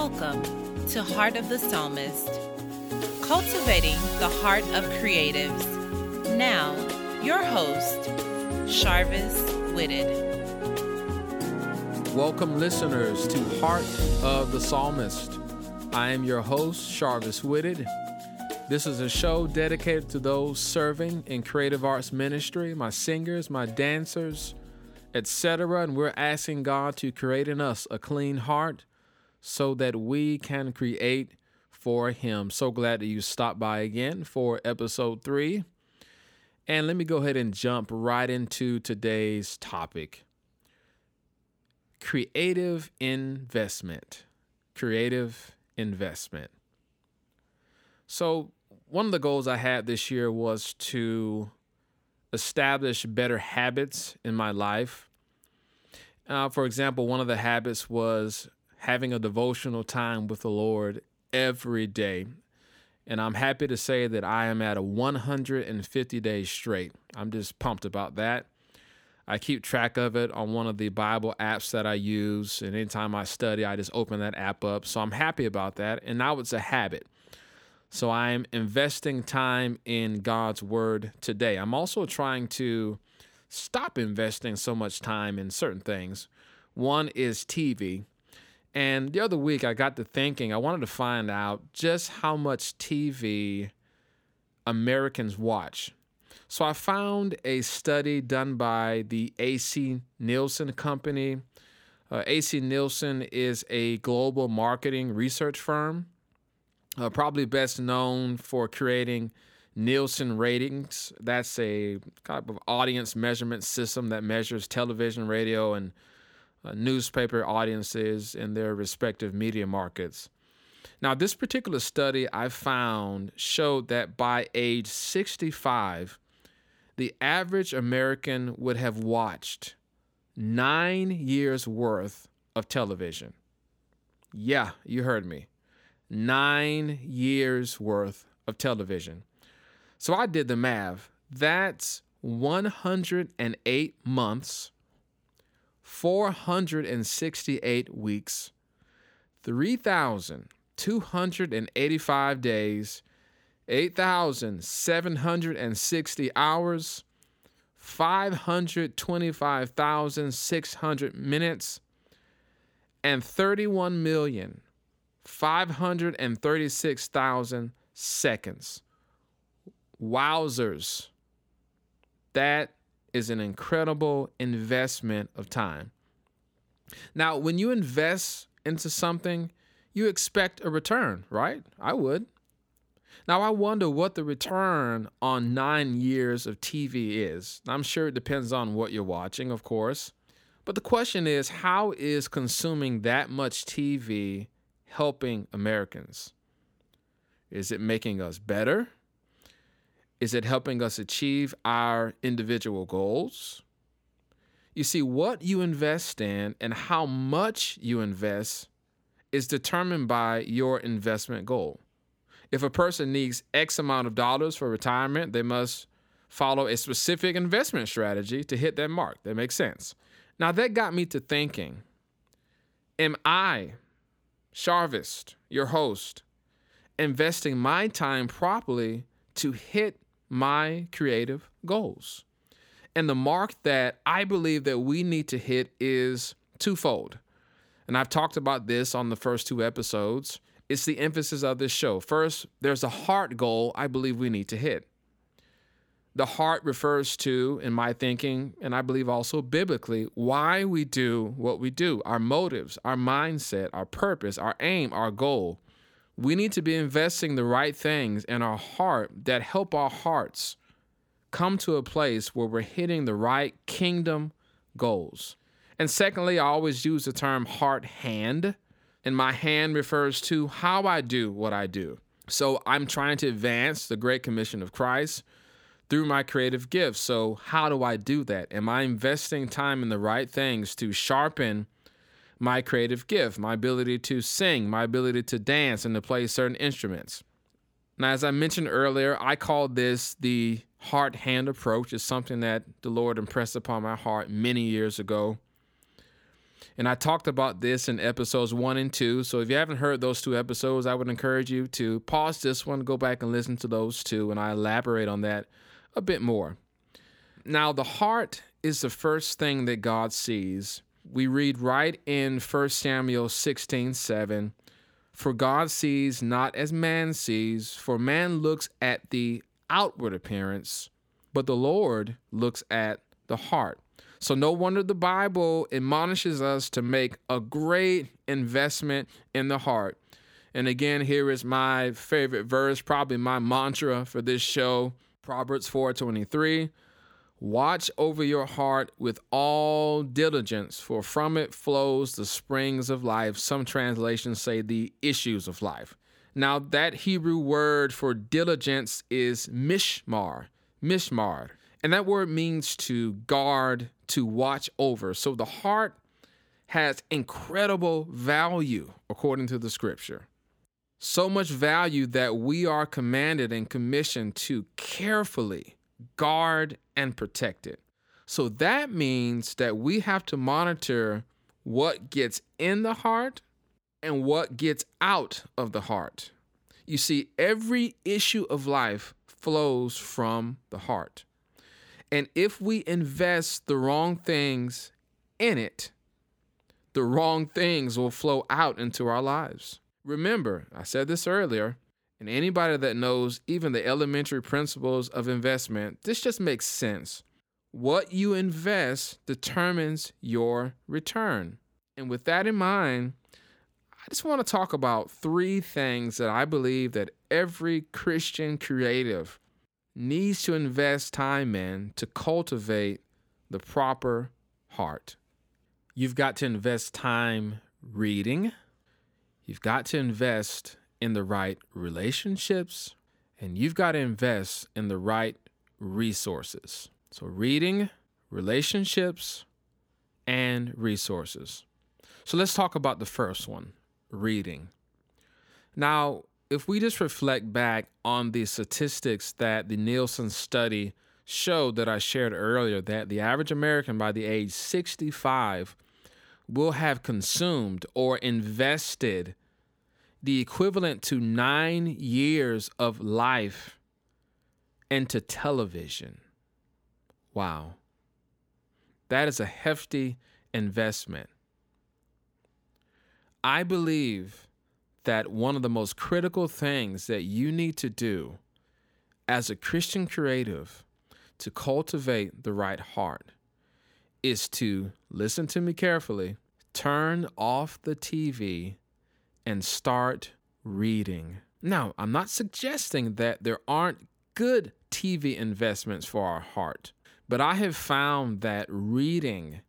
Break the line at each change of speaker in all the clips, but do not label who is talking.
Welcome to Heart of the Psalmist, cultivating the heart of creatives. Now, your host, Sharvis Whitted.
Welcome, listeners, to Heart of the Psalmist. I am your host, Sharvis Whitted. This is a show dedicated to those serving in creative arts ministry, my singers, my dancers, etc. And we're asking God to create in us a clean heart so that we can create for Him. So glad that you stopped by again for episode 3. And let me go ahead and jump right into today's topic. Creative investment. Creative investment. So one of the goals I had this year was to establish better habits in my life. For example, one of the habits was having a devotional time with the Lord every day. And I'm happy to say that I am at a 150 days straight. I'm just pumped about that. I keep track of it on one of the Bible apps that I use. And anytime I study, I just open that app up. So I'm happy about that. And now it's a habit. So I'm investing time in God's Word today. I'm also trying to stop investing so much time in certain things. One is TV. And the other week I got to thinking, I wanted to find out just how much TV Americans watch. So I found a study done by the AC Nielsen Company. AC Nielsen is a global marketing research firm, probably best known for creating Nielsen ratings. That's a type of audience measurement system that measures television, radio, and newspaper audiences in their respective media markets. Now, this particular study I found showed that by age 65, the average American would have watched 9 years worth of television. Yeah, you heard me. 9 years worth of television. So I did the math. That's 108 months, 468 weeks, 3,285 days, 8,760 hours, 525,600 minutes, and 31,536,000 seconds. Wowzers. That is an incredible investment of time. Now, when you invest into something, you expect a return, right? I would. Now, I wonder what the return on 9 years of TV is. I'm sure it depends on what you're watching, of course. But the question is, how is consuming that much TV helping Americans? Is it making us better? Is it helping us achieve our individual goals? You see, what you invest in and how much you invest is determined by your investment goal. If a person needs X amount of dollars for retirement, they must follow a specific investment strategy to hit that mark. That makes sense. Now, that got me to thinking, am I, Sharvis, your host, investing my time properly to hit my creative goals? And the mark that I believe that we need to hit is twofold. And I've talked about this on the first 2 episodes. It's the emphasis of this show. First, there's a heart goal I believe we need to hit. The heart refers to, in my thinking, and I believe also biblically, why we do what we do, our motives, our mindset, our purpose, our aim, our goal. We need to be investing the right things in our heart that help our hearts come to a place where we're hitting the right kingdom goals. And secondly, I always use the term heart-hand, and my hand refers to how I do what I do. So I'm trying to advance the Great Commission of Christ through my creative gifts. So how do I do that? Am I investing time in the right things to sharpen my creative gift, my ability to sing, my ability to dance and to play certain instruments? Now, as I mentioned earlier, I call this the heart-hand approach. It's something that the Lord impressed upon my heart many years ago. And I talked about this in episodes 1 and 2. So if you haven't heard those 2 episodes, I would encourage you to pause this one, go back and listen to those 2, and I elaborate on that a bit more. Now, the heart is the first thing that God sees. We read right in 1 Samuel 16:7, "For God sees not as man sees, for man looks at the outward appearance, but the Lord looks at the heart." So no wonder the Bible admonishes us to make a great investment in the heart. And again, here is my favorite verse, probably my mantra for this show, Proverbs 4:23. "Watch over your heart with all diligence, for from it flows the springs of life." Some translations say the issues of life. Now, that Hebrew word for diligence is mishmar. And that word means to guard, to watch over. So the heart has incredible value, according to the scripture. So much value that we are commanded and commissioned to carefully guard and protect it. So that means that we have to monitor what gets in the heart and what gets out of the heart. You see, every issue of life flows from the heart. And if we invest the wrong things in it, the wrong things will flow out into our lives. Remember, I said this earlier, and anybody that knows even the elementary principles of investment, this just makes sense. What you invest determines your return. And with that in mind, I just want to talk about 3 things that I believe that every Christian creative needs to invest time in to cultivate the proper heart. You've got to invest time reading. You've got to invest in the right relationships, and you've got to invest in the right resources. So reading, relationships, and resources. So let's talk about the first one, reading. Now, if we just reflect back on the statistics that the Nielsen study showed that I shared earlier, that the average American by the age 65 will have consumed or invested the equivalent to 9 years of life into television. Wow. That is a hefty investment. I believe that one of the most critical things that you need to do as a Christian creative to cultivate the right heart is to, listen to me carefully, turn off the TV and start reading. Now, I'm not suggesting that there aren't good TV investments for our heart, but I have found that reading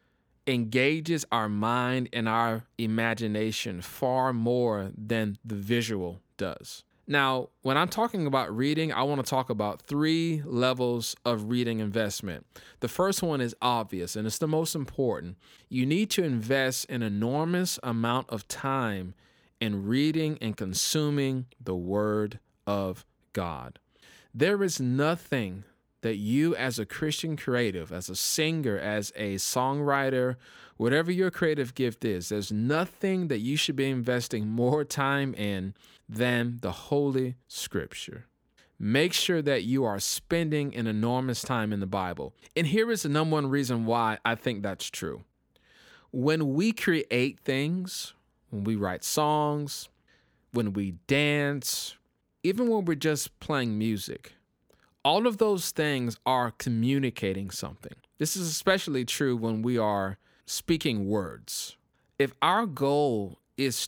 engages our mind and our imagination far more than the visual does. Now, when I'm talking about reading, I want to talk about 3 levels of reading investment. The first one is obvious, and it's the most important. You need to invest an enormous amount of time in reading and consuming the Word of God. There is nothing that you as a Christian creative, as a singer, as a songwriter, whatever your creative gift is, there's nothing that you should be investing more time in than the Holy Scripture. Make sure that you are spending an enormous time in the Bible. And here is the number one reason why I think that's true. When we create things, when we write songs, when we dance, even when we're just playing music, all of those things are communicating something. This is especially true when we are speaking words. If our goal is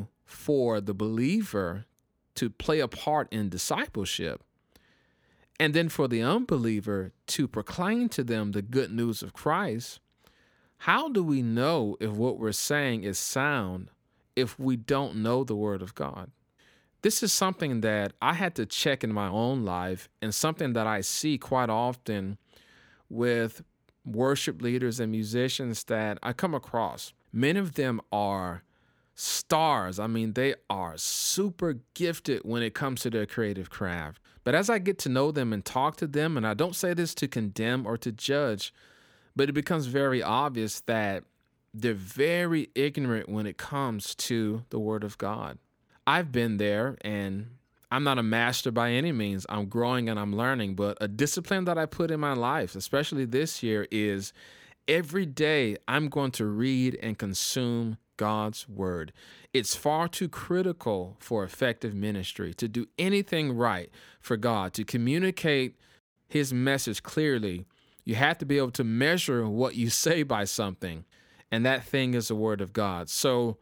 for the believer to play a part in discipleship, and then for the unbeliever to proclaim to them the good news of Christ, how do we know if what we're saying is sound if we don't know the Word of God? This is something that I had to check in my own life, and something that I see quite often with worship leaders and musicians that I come across. Many of them are stars. I mean, they are super gifted when it comes to their creative craft. But as I get to know them and talk to them, and I don't say this to condemn or to judge, but it becomes very obvious that they're very ignorant when it comes to the Word of God. I've been there, and I'm not a master by any means. I'm growing and I'm learning, but a discipline that I put in my life, especially this year, is every day I'm going to read and consume God's Word. It's far too critical for effective ministry to do anything right for God, to communicate His message clearly. You have to be able to measure what you say by something, and that thing is the Word of God. So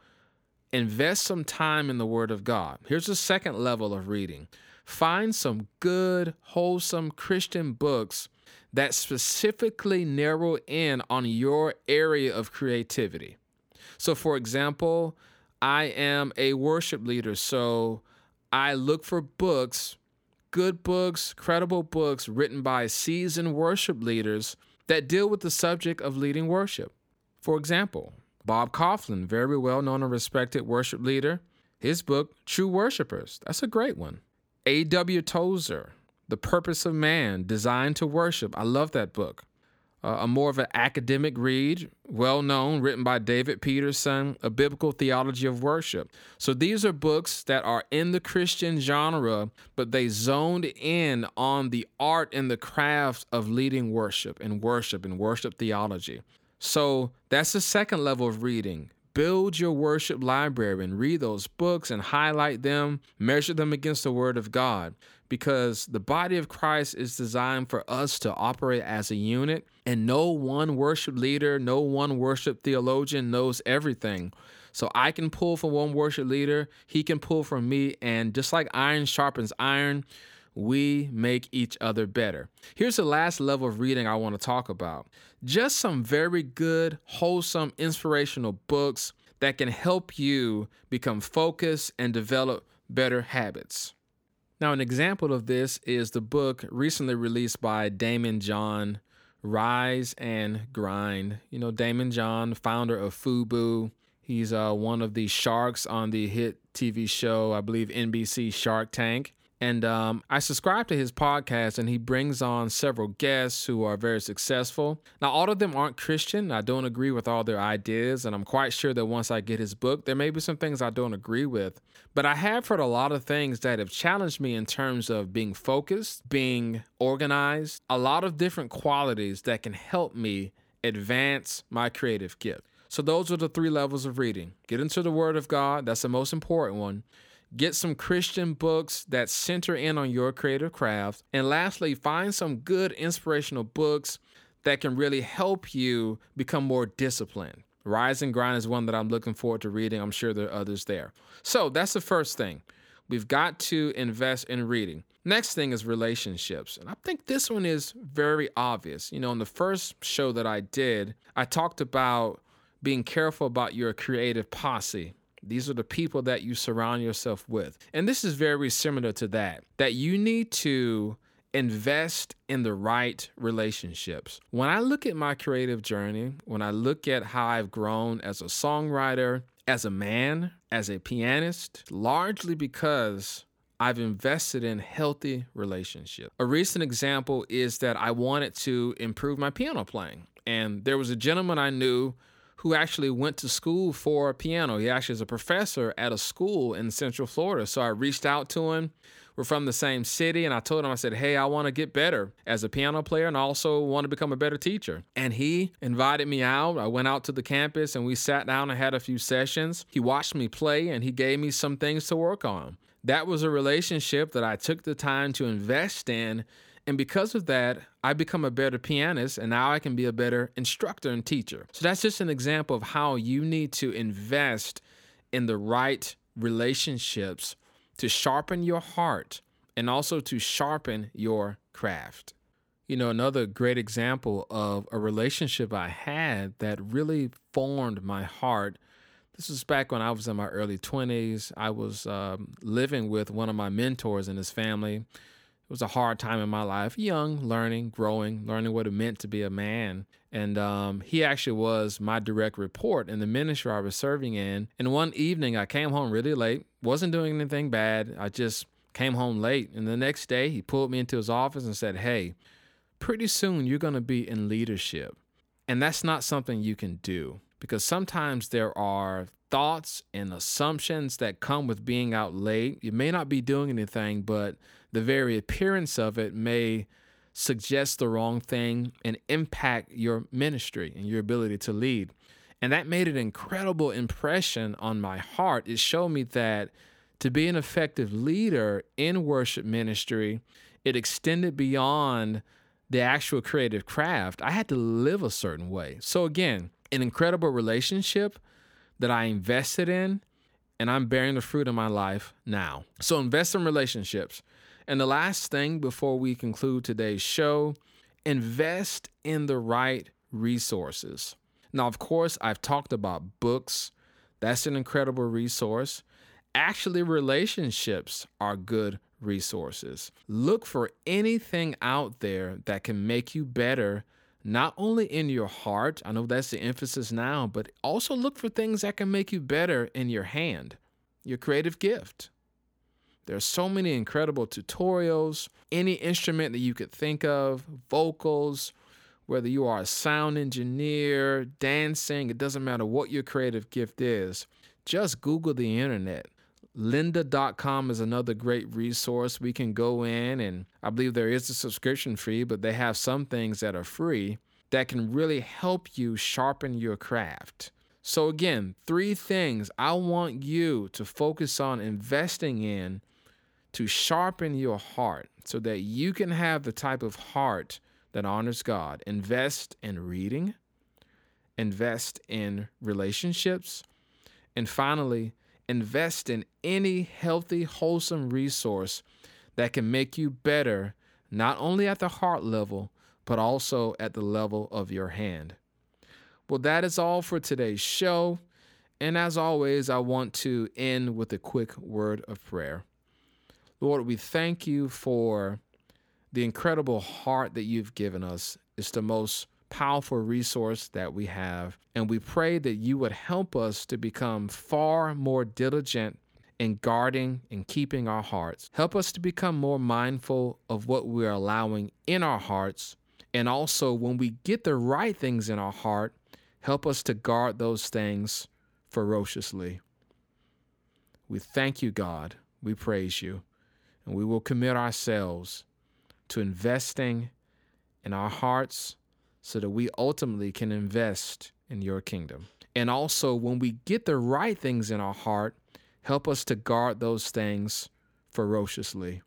invest some time in the Word of God. Here's the second level of reading. Find some good, wholesome Christian books that specifically narrow in on your area of creativity. So, for example, I am a worship leader, so I look for books, good books, credible books written by seasoned worship leaders that deal with the subject of leading worship. For example, Bob Kauflin, very well-known and respected worship leader, his book, True Worshipers, that's a great one. A.W. Tozer, The Purpose of Man, Designed to Worship. I love that book. A more of an academic read, well-known, written by David Peterson, A Biblical Theology of Worship. So these are books that are in the Christian genre, but they zoned in on the art and the craft of leading worship and worship theology. So that's the second level of reading. Build your worship library and read those books and highlight them, measure them against the Word of God, because the body of Christ is designed for us to operate as a unit, and no one worship leader, no one worship theologian knows everything. So I can pull from one worship leader, he can pull from me, and just like iron sharpens iron, we make each other better. Here's the last level of reading I want to talk about. Just some very good, wholesome, inspirational books that can help you become focused and develop better habits. Now, an example of this is the book recently released by Daymond John, Rise and Grind. You know, Daymond John, founder of FUBU. He's one of the sharks on the hit TV show, I believe NBC Shark Tank. And I subscribe to his podcast, and he brings on several guests who are very successful. Now, all of them aren't Christian. I don't agree with all their ideas, and I'm quite sure that once I get his book, there may be some things I don't agree with. But I have heard a lot of things that have challenged me in terms of being focused, being organized, a lot of different qualities that can help me advance my creative gift. So those are the three levels of reading. Get into the Word of God. That's the most important one. Get some Christian books that center in on your creative craft. And lastly, find some good inspirational books that can really help you become more disciplined. Rise and Grind is one that I'm looking forward to reading. I'm sure there are others there. So that's the first thing. We've got to invest in reading. Next thing is relationships. And I think this one is very obvious. You know, in the first show that I did, I talked about being careful about your creative posse. These are the people that you surround yourself with. And this is very similar to that you need to invest in the right relationships. When I look at my creative journey, when I look at how I've grown as a songwriter, as a man, as a pianist, largely because I've invested in healthy relationships. A recent example is that I wanted to improve my piano playing. And there was a gentleman I knew who actually went to school for piano. He actually is a professor at a school in Central Florida. So I reached out to him. We're from the same city. And I told him, I said, hey, I want to get better as a piano player and I also want to become a better teacher. And he invited me out. I went out to the campus and we sat down and had a few sessions. He watched me play and he gave me some things to work on. That was a relationship that I took the time to invest in. And because of that, I become a better pianist, and now I can be a better instructor and teacher. So that's just an example of how you need to invest in the right relationships to sharpen your heart and also to sharpen your craft. You know, another great example of a relationship I had that really formed my heart. This was back when I was in my early 20s. I was living with one of my mentors and his family. It was a hard time in my life, young, learning, growing, learning what it meant to be a man. And he actually was my direct report in the ministry I was serving in. And one evening I came home really late, wasn't doing anything bad. I just came home late. And the next day he pulled me into his office and said, hey, pretty soon you're going to be in leadership. And that's not something you can do. because sometimes there are thoughts and assumptions that come with being out late. You may not be doing anything, but the very appearance of it may suggest the wrong thing and impact your ministry and your ability to lead. And that made an incredible impression on my heart. It showed me that to be an effective leader in worship ministry, it extended beyond the actual creative craft. I had to live a certain way. So again, an incredible relationship that I invested in, and I'm bearing the fruit in my life now. So invest in relationships. And the last thing before we conclude today's show, invest in the right resources. Now, of course, I've talked about books. That's an incredible resource. Actually, relationships are good resources. Look for anything out there that can make you better, not only in your heart, I know that's the emphasis now, but also look for things that can make you better in your hand, your creative gift. There's so many incredible tutorials, any instrument that you could think of, vocals, whether you are a sound engineer, dancing, it doesn't matter what your creative gift is. Just Google the internet. Lynda.com is another great resource. We can go in, and I believe there is a subscription fee, but they have some things that are free that can really help you sharpen your craft. So again, 3 things I want you to focus on investing in to sharpen your heart so that you can have the type of heart that honors God. Invest in reading, invest in relationships, and finally, invest in any healthy, wholesome resource that can make you better, not only at the heart level, but also at the level of your hand. Well, that is all for today's show. And as always, I want to end with a quick word of prayer. Lord, we thank you for the incredible heart that you've given us. It's the most powerful resource that we have. And we pray that you would help us to become far more diligent in guarding and keeping our hearts. Help us to become more mindful of what we're allowing in our hearts. And also, when we get the right things in our heart, help us to guard those things ferociously. We thank you, God. We praise you. And we will commit ourselves to investing in our hearts so that we ultimately can invest in your kingdom. And also, when we get the right things in our heart, help us to guard those things ferociously.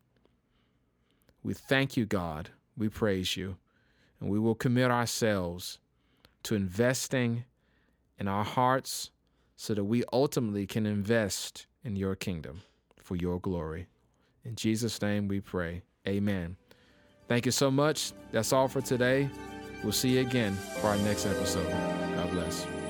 We thank you, God. We praise you. And we will commit ourselves to investing in our hearts so that we ultimately can invest in your kingdom for your glory. In Jesus' name we pray. Amen. Thank you so much. That's all for today. We'll see you again for our next episode. God bless.